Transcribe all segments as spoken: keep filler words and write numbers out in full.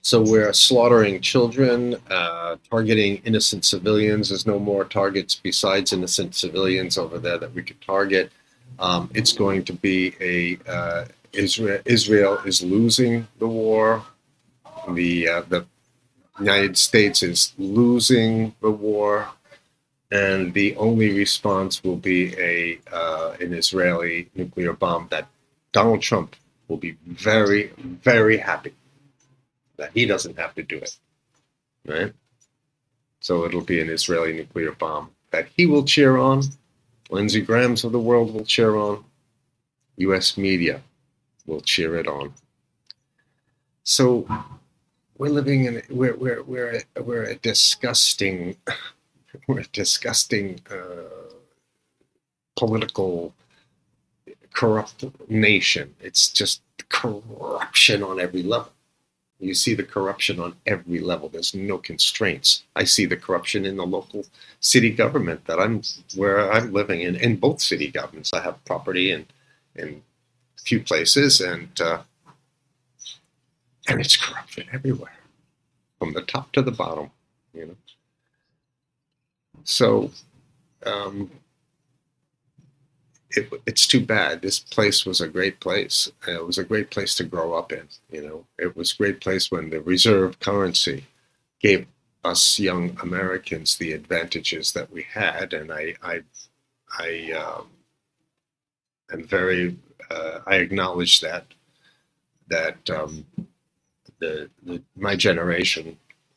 So we're slaughtering children, uh, targeting innocent civilians. There's no more targets besides innocent civilians over there that we could target. Um, it's going to be a uh, Israel. Israel is losing the war. The uh, the United States is losing the war, and the only response will be a uh, an Israeli nuclear bomb that Donald Trump will be very, very happy that he doesn't have to do it, right? So it'll be an Israeli nuclear bomb that he will cheer on. Lindsey Graham's of the world will cheer on. U S media will cheer it on. So we're living in we're we're we're a, we're a disgusting we're a disgusting uh, political corrupt nation. It's just corruption on every level. You see the corruption on every level. There's no constraints. I see the corruption in the local city government that I'm where I'm living in. In both city governments, I have property in in a few places, and uh, and it's corruption everywhere, from the top to the bottom. You know. So um, it, it's too bad. This place was a great place. It was a great place to grow up in. You know, it was a great place when the reserve currency gave us young Americans the advantages that we had, and I, I, I um, am very, uh, I acknowledge that that um, the, the my generation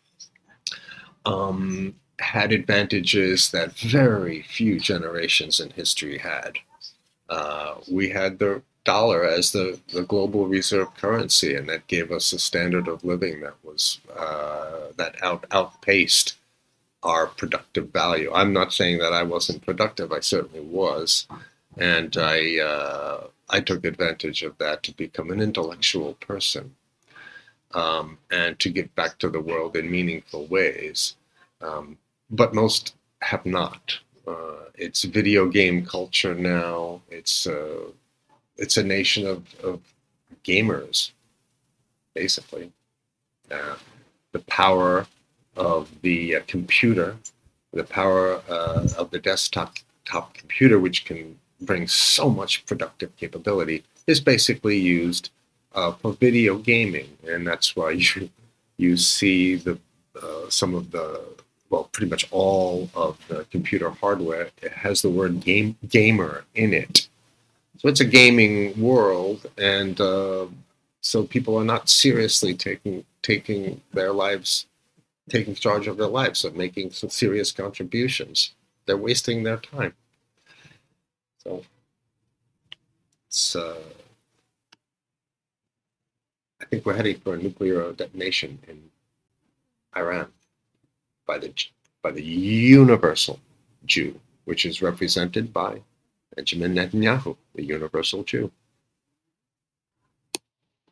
um, had advantages that very few generations in history had. Uh, we had the dollar as the, the global reserve currency, and that gave us a standard of living that was uh, that out outpaced our productive value. I'm not saying that I wasn't productive; I certainly was, and I uh, I took advantage of that to become an intellectual person um, and to give back to the world in meaningful ways. Um, but most have not. Uh, it's video game culture now. It's uh, it's a nation of, of gamers, basically. Uh, the power of the uh, computer, the power uh, of the desktop top computer, which can bring so much productive capability, is basically used uh, for video gaming, and that's why you you see the uh, some of the well, pretty much all of the computer hardware, it has the word game gamer in it. So it's a gaming world, and uh, so people are not seriously taking taking their lives, taking charge of their lives, and making some serious contributions. They're wasting their time. So it's, uh, I think we're heading for a nuclear detonation in Iran by the by the universal Jew, which is represented by Benjamin Netanyahu, the universal Jew.